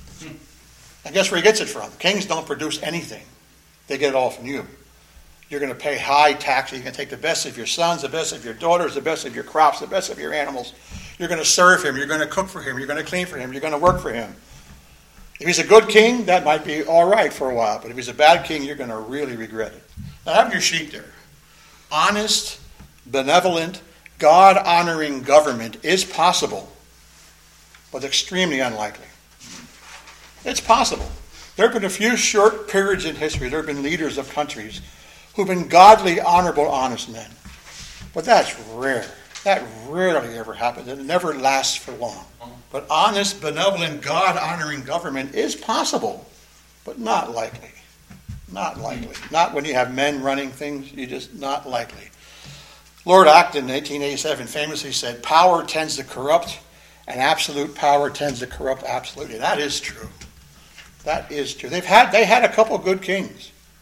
And guess where he gets it from? Kings don't produce anything. They get it all from you. You're going to pay high taxes. You're going to take the best of your sons, the best of your daughters, the best of your crops, the best of your animals. You're going to serve him. You're going to cook for him. You're going to clean for him. You're going to work for him. If he's a good king, that might be all right for a while. But if he's a bad king, you're going to really regret it. Now have your sheet there. Honest, benevolent, God-honoring government is possible, but extremely unlikely. It's possible. There have been a few short periods in history. There have been leaders of countries who've been godly, honorable, honest men. But that's rare. That rarely ever happens. It never lasts for long. But honest, benevolent, God-honoring government is possible, but not likely. Not likely. Not when you have men running things. You just not likely. Lord Acton in eighteen eighty-seven famously said, power tends to corrupt, and absolute power tends to corrupt absolutely. That is true. That is true. They've had they had a couple good kings.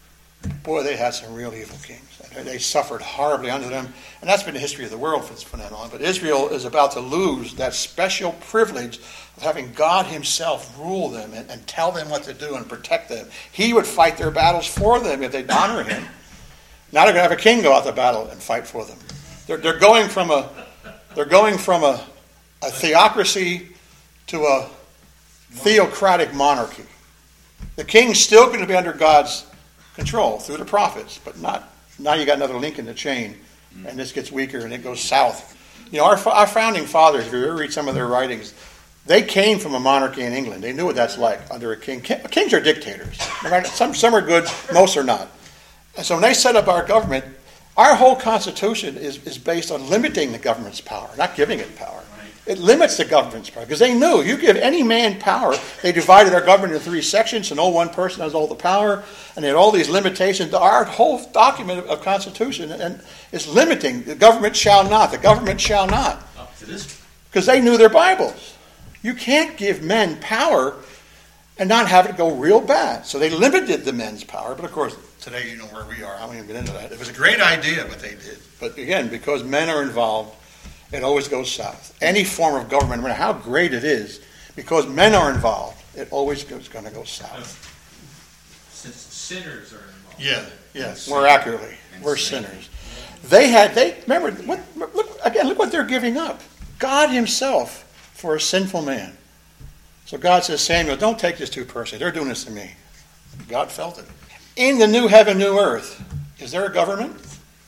boy, they had some real evil kings. They suffered horribly under them. And that's been the history of the world from then on. But Israel is about to lose that special privilege of having God himself rule them and, and tell them what to do and protect them. He would fight their battles for them if they'd honor him. Now they're going to have a king go out to battle and fight for them. They're, they're going from a they're going from a, a theocracy to a theocratic monarchy. The king's still going to be under God's control through the prophets, but not now. You got another link in the chain, and this gets weaker and it goes south. You know, our, our founding fathers, if you ever read some of their writings, they came from a monarchy in England. They knew what that's like under a king. Kings are dictators. Some some are good, most are not. And so when they set up our government, our whole Constitution is, is based on limiting the government's power, not giving it power. It limits the government's power because they knew you give any man power. They divided our government into three sections, so no one person has all the power, and they had all these limitations. Our whole document of Constitution and is limiting. The government shall not. The government shall not. Up to this. Because they knew their Bibles. You can't give men power and not have it go real bad. So they limited the men's power. But of course, today you know where we are. I won't even get into that. It was a great idea what they did. But again, because men are involved, it always goes south. Any form of government, no matter how great it is, because men are involved, it always goes going to go south. Since sinners are involved. Yeah, yes. More accurately, we're sinners. They had, they remember, what, look again, look what they're giving up. God himself for a sinful man. So God says, Samuel, don't take this too personally. They're doing this to me. God felt it. In the new heaven, new earth, is there a government?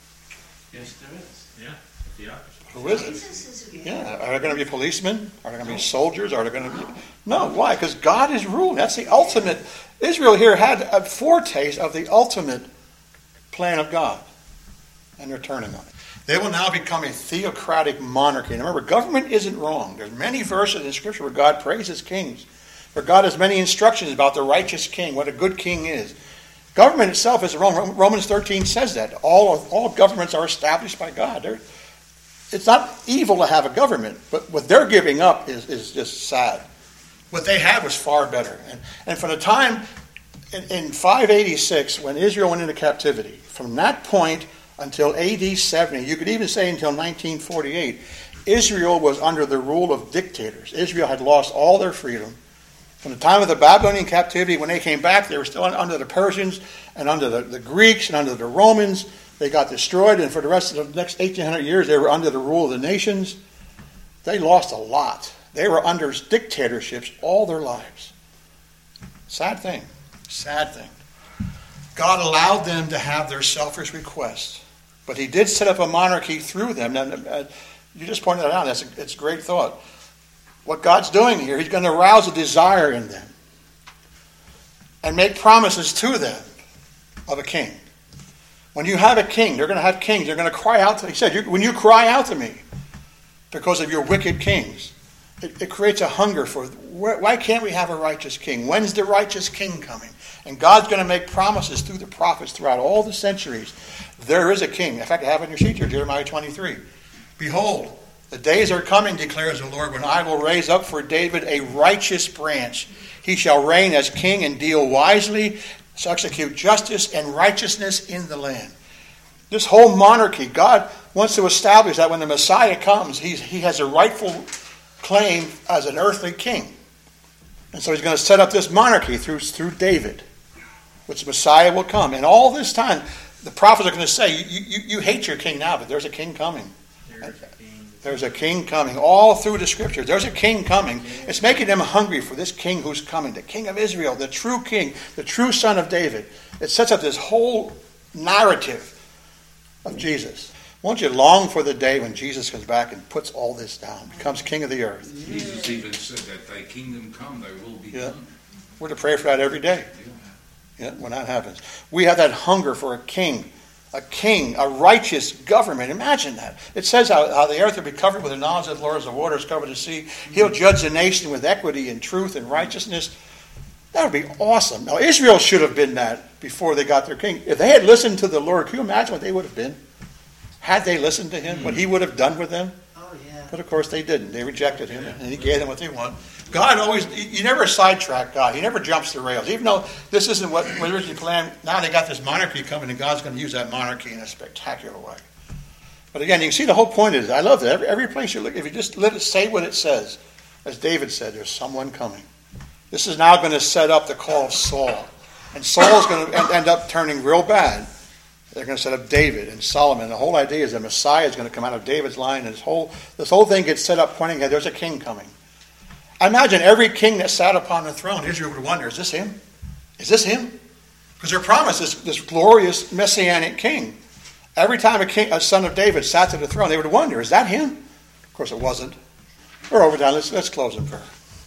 Yes, there is. Yeah, theocracy. Who is it? Yeah. Are there going to be policemen? Are there going to be soldiers? Are there going to be... No. Why? Because God is ruling. That's the ultimate... Israel here had a foretaste of the ultimate plan of God. And they're turning on it. They will now become a theocratic monarchy. And remember, government isn't wrong. There's many verses in Scripture where God praises kings. Where God has many instructions about the righteous king, what a good king is. Government itself is wrong. Romans thirteen says that. All, all governments are established by God. They're, It's not evil to have a government, but what they're giving up is, is just sad. What they had was far better. And, and from the time in, in five eighty-six, when Israel went into captivity, from that point until A D seventy, you could even say until nineteen forty-eight, Israel was under the rule of dictators. Israel had lost all their freedom. From the time of the Babylonian captivity, when they came back, they were still under the Persians and under the, the Greeks and under the Romans. They got destroyed, and for the rest of the next eighteen hundred years, they were under the rule of the nations. They lost a lot. They were under dictatorships all their lives. Sad thing. Sad thing. God allowed them to have their selfish requests, but he did set up a monarchy through them. And uh, you just pointed that out. That's a, it's a great thought. What God's doing here, he's going to arouse a desire in them and make promises to them of a king. When you have a king, they're going to have kings. They're going to cry out to, he said, when you cry out to me because of your wicked kings, it, it creates a hunger for, why can't we have a righteous king? When's the righteous king coming? And God's going to make promises through the prophets throughout all the centuries. There is a king. In fact, I have it in your sheet here, Jeremiah twenty-three. Behold, the days are coming, declares the Lord, when I will raise up for David a righteous branch. He shall reign as king and deal wisely, to execute justice and righteousness in the land. This whole monarchy, God wants to establish that when the Messiah comes, he's, he has a rightful claim as an earthly king. And so he's going to set up this monarchy through, through David, which Messiah will come. And all this time, the prophets are going to say, you, you, you hate your king now, but there's a king coming. There's a king. There's a king coming. All through the scriptures, there's a king coming. It's making them hungry for this king who's coming, the king of Israel, the true king, the true son of David. It sets up this whole narrative of Jesus. Won't you long for the day when Jesus comes back and puts all this down, becomes king of the earth? Jesus even said that thy kingdom come, thy will be Yeah. done. We're to pray for that every day. Yeah, when that happens. We have that hunger for a king. A king, a righteous government. Imagine that. It says how, how the earth will be covered with the knowledge of the Lord as the waters cover the sea. He'll judge the nation with equity and truth and righteousness. That would be awesome. Now, Israel should have been that before they got their king. If they had listened to the Lord, can you imagine what they would have been? Had they listened to him, what he would have done with them? Oh, yeah. But of course they didn't. They rejected him, and he gave them what they want. God always, you never sidetrack God. He never jumps the rails. Even though this isn't what was originally planned, now they got this monarchy coming, and God's going to use that monarchy in a spectacular way. But again, you can see the whole point is, I love that. Every, every place you look, if you just let it say what it says, as David said, there's someone coming. This is now going to set up the call of Saul. And Saul's going to end up turning real bad. They're going to set up David and Solomon. The whole idea is the Messiah is going to come out of David's line, and this whole, this whole thing gets set up pointing at there's a king coming. I imagine every king that sat upon the throne, Israel would wonder, is this him? Is this him? Because they're promised this, this glorious messianic king. Every time a, king, a son of David sat to the throne, they would wonder, is that him? Of course it wasn't. We're over time. Let's, let's close in prayer.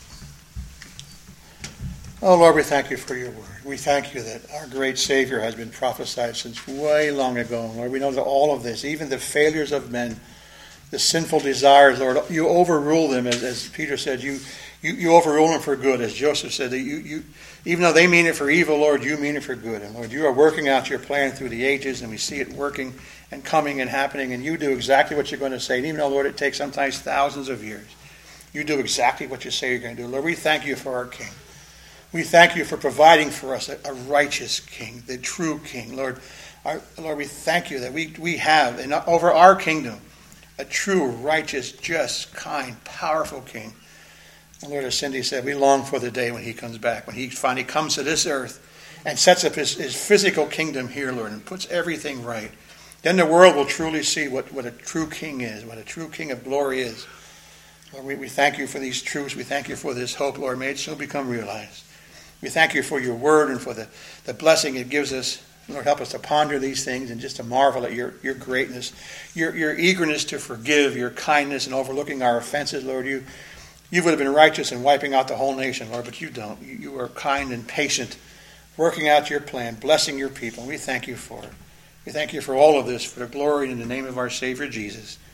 Oh, Lord, we thank you for your word. We thank you that our great Savior has been prophesied since way long ago. Lord, we know that all of this, even the failures of men, the sinful desires, Lord, you overrule them, as, as Peter said, you, you you overrule them for good, as Joseph said, that you, you even though they mean it for evil, Lord, you mean it for good. And Lord, you are working out your plan through the ages, and we see it working and coming and happening, and you do exactly what you're going to say. And even though, Lord, it takes sometimes thousands of years, you do exactly what you say you're going to do. Lord, we thank you for our King. We thank you for providing for us a, a righteous King, the true King. Lord, our, Lord, we thank you that we, we have in, over our kingdom a true, righteous, just, kind, powerful King. And Lord, as Cindy said, we long for the day when he comes back, when he finally comes to this earth and sets up his, his physical kingdom here, Lord, and puts everything right. Then the world will truly see what, what a true King is, what a true King of glory is. Lord, we, we thank you for these truths. We thank you for this hope, Lord. May it soon become realized. We thank you for your word and for the, the blessing it gives us. Lord, help us to ponder these things and just to marvel at your, your greatness, your, your eagerness to forgive, your kindness in overlooking our offenses, Lord. You, you would have been righteous in wiping out the whole nation, Lord, but you don't. You, you are kind and patient, working out your plan, blessing your people. We thank you for it. We thank you for all of this, for the glory in the name of our Savior Jesus.